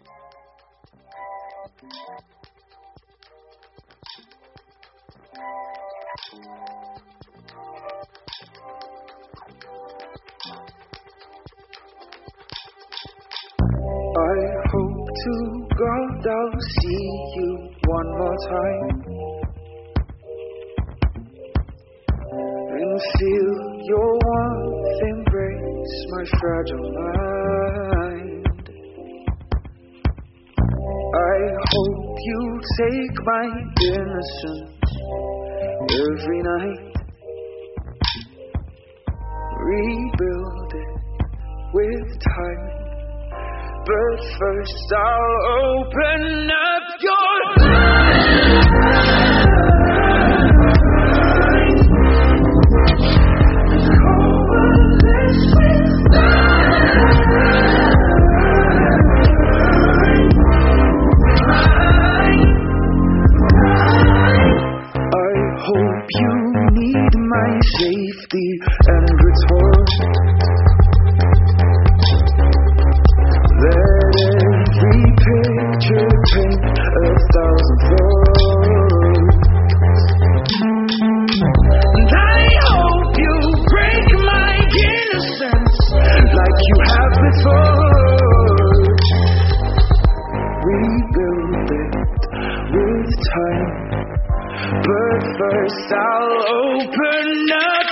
I hope to God I'll see you one more time and feel your warmth embrace my fragile mind. I hope you take my innocence every night, rebuild it with time. But first I'll open up your mind and cover this with I hope you need my safety and retort. Let every picture paint 1,000 thoughts. And I hope you break my innocence like you have before. Rebuild it with time, but first I'll open up